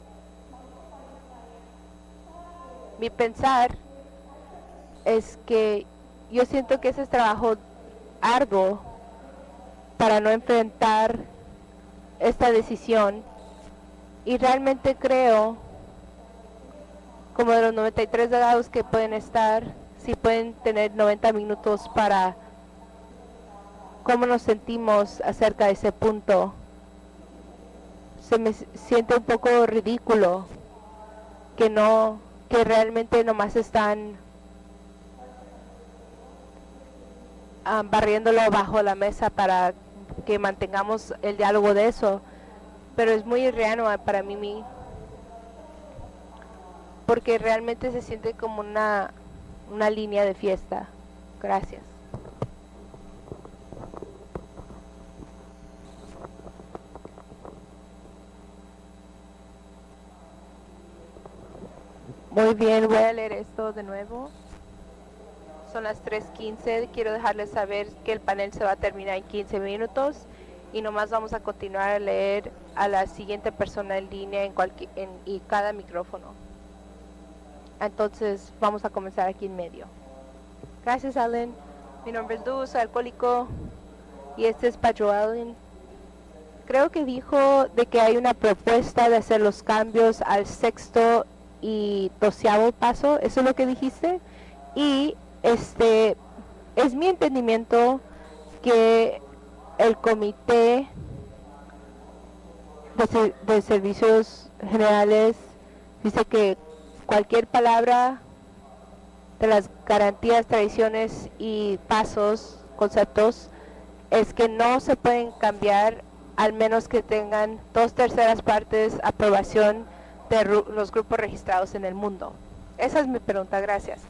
Speaker 2: mi pensar es que yo siento que ese es trabajo arduo para no enfrentar esta decisión, y realmente creo, como de los 93 delegados que pueden estar, si pueden tener 90 minutos para cómo nos sentimos acerca de ese punto. Se me siente un poco ridículo que realmente nomás están barriéndolo bajo la mesa para que mantengamos el diálogo de eso, pero es muy irreal para mí porque realmente se siente como una línea de fiesta. Gracias. Muy bien, voy a leer esto de nuevo. Son las 3:15. Quiero dejarles saber que el panel se va a terminar en 15 minutos y nomás vamos a continuar a leer a la siguiente persona en línea y cada micrófono. Entonces vamos a comenzar aquí en medio. Gracias, Allen. Mi nombre es Luz, soy alcohólico y este es para Joellen. Creo que dijo de que hay una propuesta de hacer los cambios al 6º y 12º paso. ¿Eso es lo que dijiste? Y es mi entendimiento que el comité de servicios generales dice que cualquier palabra de las garantías, tradiciones y pasos, conceptos, es que no se pueden cambiar al menos que tengan 2/3 partes aprobación de los grupos registrados en el mundo. Esa es mi pregunta. Gracias.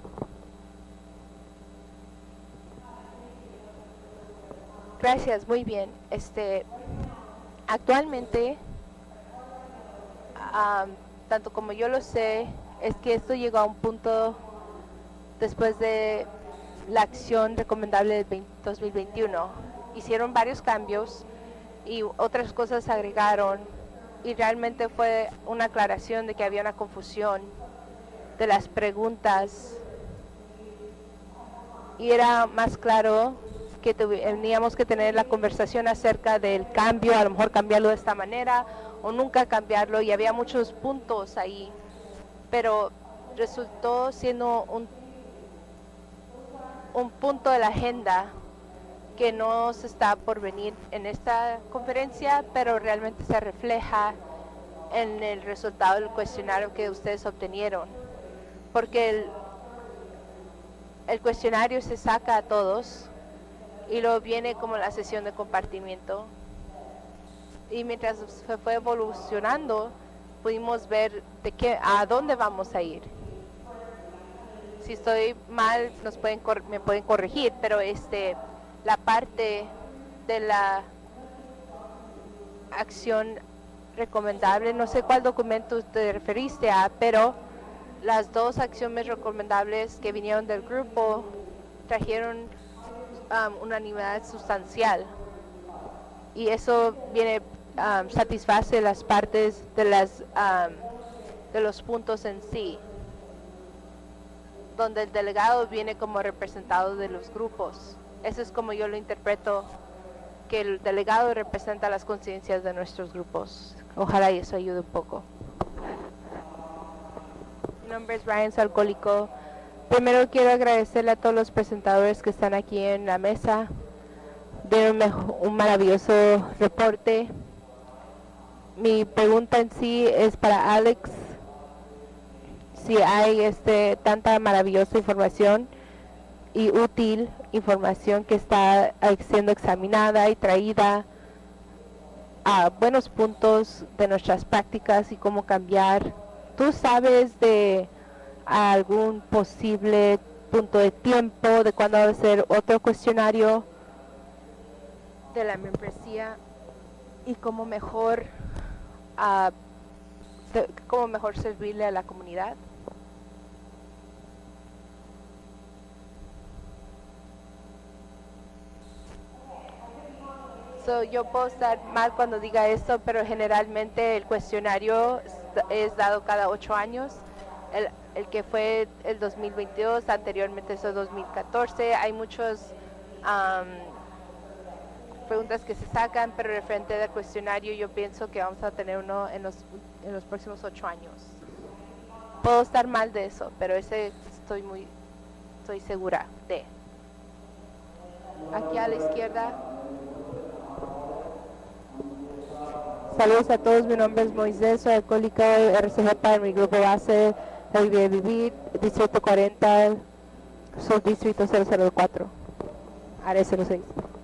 Speaker 2: Gracias, muy bien. Actualmente, tanto como yo lo sé, es que esto llegó a un punto después de la acción recomendable del 2021. Hicieron varios cambios y otras cosas se agregaron, y realmente fue una aclaración de que había una confusión de las preguntas y era más claro que teníamos que tener la conversación acerca del cambio, a lo mejor cambiarlo de esta manera o nunca cambiarlo, y había muchos puntos ahí, pero resultó siendo un punto de la agenda que no se está por venir en esta conferencia, pero realmente se refleja en el resultado del cuestionario que ustedes obtenieron, porque el cuestionario se saca a todos y luego viene como la sesión de compartimiento, y mientras se fue evolucionando pudimos ver a dónde vamos a ir. Si estoy mal me pueden corregir, pero la parte de la acción recomendable, no sé cuál documento te referiste a, pero las dos acciones recomendables que vinieron del grupo trajeron unanimidad sustancial, y eso satisface las partes de los puntos en sí, donde el delegado viene como representado de los grupos. Eso es como yo lo interpreto, que el delegado representa las conciencias de nuestros grupos. Ojalá y eso ayude un poco. Mi nombre es Ryan Salcólico. Primero quiero agradecerle a todos los presentadores que están aquí en la mesa. Dieron un maravilloso reporte. Mi pregunta en sí es para Alex. Si hay tanta maravillosa información y útil información que está siendo examinada y traída a buenos puntos de nuestras prácticas y cómo cambiar, ¿tú sabes de algún posible punto de tiempo de cuándo va a ser otro cuestionario de la membresía y cómo mejor servirle a la comunidad? Yo puedo estar mal cuando diga esto, pero generalmente el cuestionario es dado cada 8 años. El que fue el 2022, anteriormente es el 2014. Hay muchas preguntas que se sacan, pero referente del cuestionario yo pienso que vamos a tener uno en los próximos 8 años. Puedo estar mal de eso, pero estoy segura de. Aquí a la izquierda. Saludos a todos, mi nombre es Moisés, soy alcohólico, RCJ para mi grupo base, La Vida de Vivir, Distrito 40, Subdistrito 004, área 06.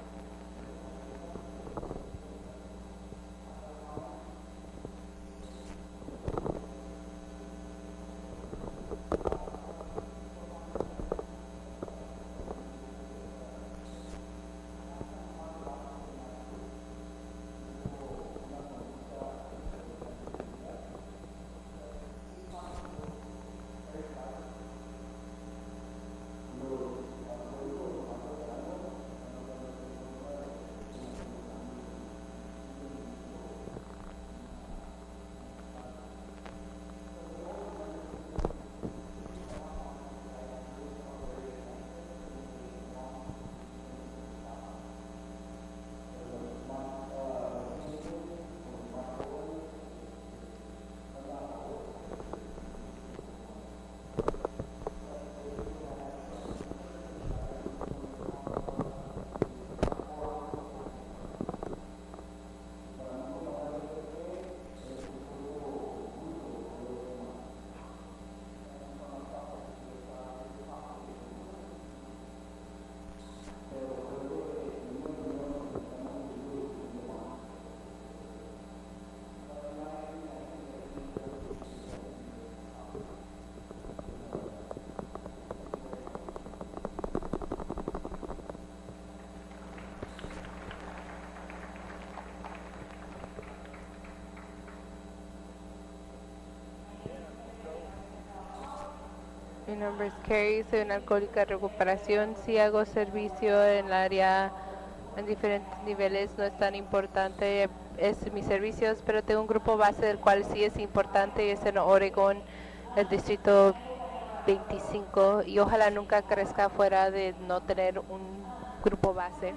Speaker 2: Mi nombre es Carrie, soy una alcohólica de recuperación. Sí hago servicio en el área en diferentes niveles, no es tan importante mis servicios, pero tengo un grupo base del cual sí es importante y es en Oregon, el distrito 25, y ojalá nunca crezca fuera de no tener un grupo base.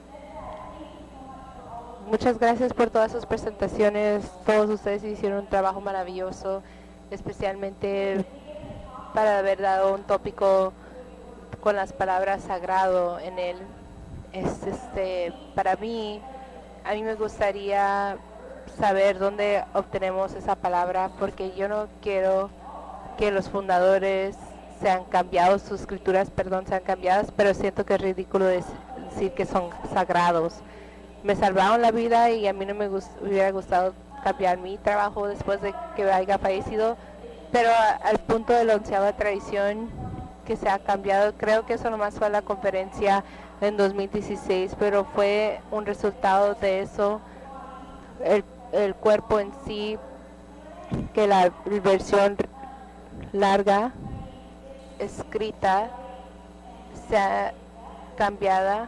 Speaker 2: Muchas gracias por todas sus presentaciones. Todos ustedes hicieron un trabajo maravilloso, especialmente para haber dado un tópico con las palabras sagrado en él. Para mí, a mí me gustaría saber dónde obtenemos esa palabra, porque yo no quiero que los fundadores sean cambiados, sus escrituras, sean cambiadas, pero siento que es ridículo decir que son sagrados. Me salvaron la vida y a mí no me hubiera gustado cambiar mi trabajo después de que haya fallecido, pero al punto de la 11ª tradición que se ha cambiado, creo que eso nomás fue la conferencia en 2016, pero fue un resultado de eso, el cuerpo en sí, que la versión larga, escrita, sea cambiada.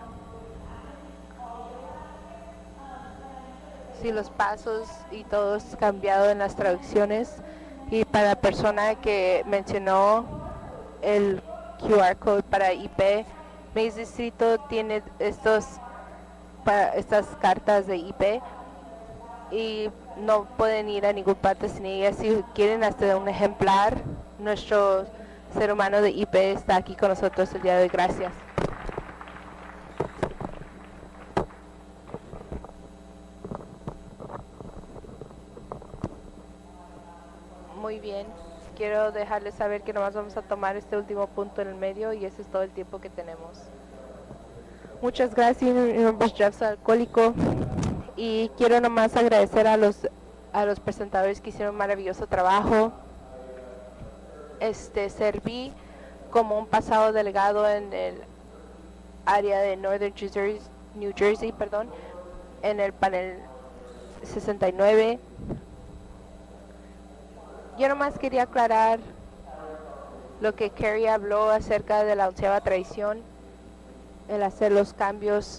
Speaker 2: Sí, los pasos y todo es cambiado en las traducciones. Y para la persona que mencionó el QR code para IP, mi distrito tiene estas cartas de IP y no pueden ir a ninguna parte sin ellas. Si quieren hasta un ejemplar, nuestro ser humano de IP está aquí con nosotros el día de hoy. Gracias. Muy bien, quiero dejarles saber que nomás vamos a tomar este último punto en el medio y ese es todo el tiempo que tenemos. Muchas gracias, mi nombre es Jeff Alcohólico y quiero nomás agradecer a los presentadores que hicieron un maravilloso trabajo. Serví como un pasado delegado en el área de New Jersey, en el panel 69. Yo nomás quería aclarar lo que Carrie habló acerca de la 11ª tradición, el hacer los cambios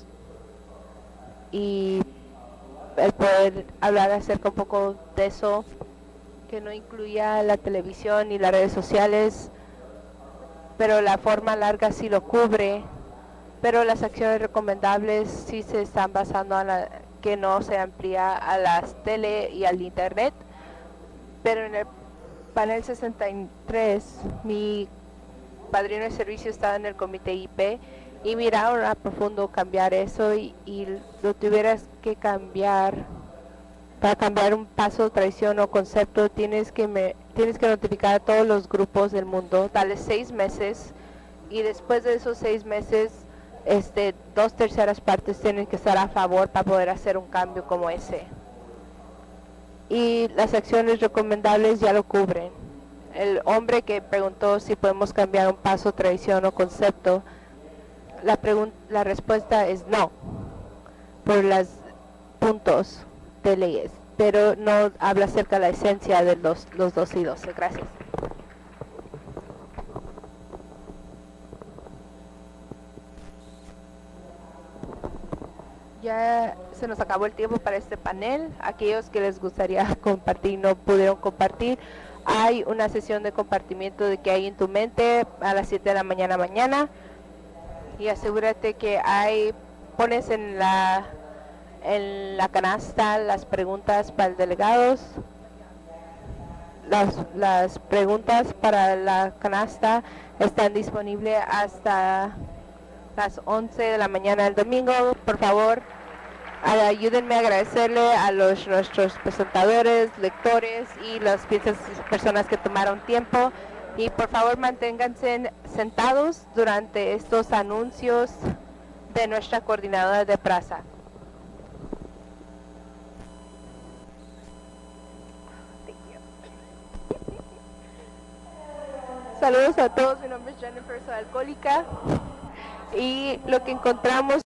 Speaker 2: y el poder hablar acerca un poco de eso, que no incluía la televisión ni las redes sociales, pero la forma larga sí lo cubre, pero las acciones recomendables sí se están basando en que no se amplía a las tele y al internet. Pero en el panel 63, mi padrino de servicio estaba en el comité IP y miraron a profundo cambiar eso y lo tuvieras que cambiar. Para cambiar un paso, tradición o concepto, tienes que notificar a todos los grupos del mundo, darles 6 meses y después de esos 6 meses 2/3 partes tienen que estar a favor para poder hacer un cambio como ese. Y las acciones recomendables ya lo cubren. El hombre que preguntó si podemos cambiar un paso, tradición o concepto, la respuesta es no, por los puntos de leyes, pero no habla acerca de la esencia de los 12 y 12. Gracias. Ya se nos acabó el tiempo para este panel. Aquellos que les gustaría compartir no pudieron compartir. Hay una sesión de compartimiento de qué hay en tu mente a las 7 de la mañana. Y asegúrate que pones en la canasta las preguntas para el delegados. Las preguntas para la canasta están disponibles hasta las 11 de la mañana del domingo. Por favor, ayúdenme a agradecerle a nuestros presentadores, lectores y las personas que tomaron tiempo. Y por favor manténganse sentados durante estos anuncios de nuestra coordinadora de plaza. Saludos a todos, mi nombre es Jennifer, soy alcohólica y lo que encontramos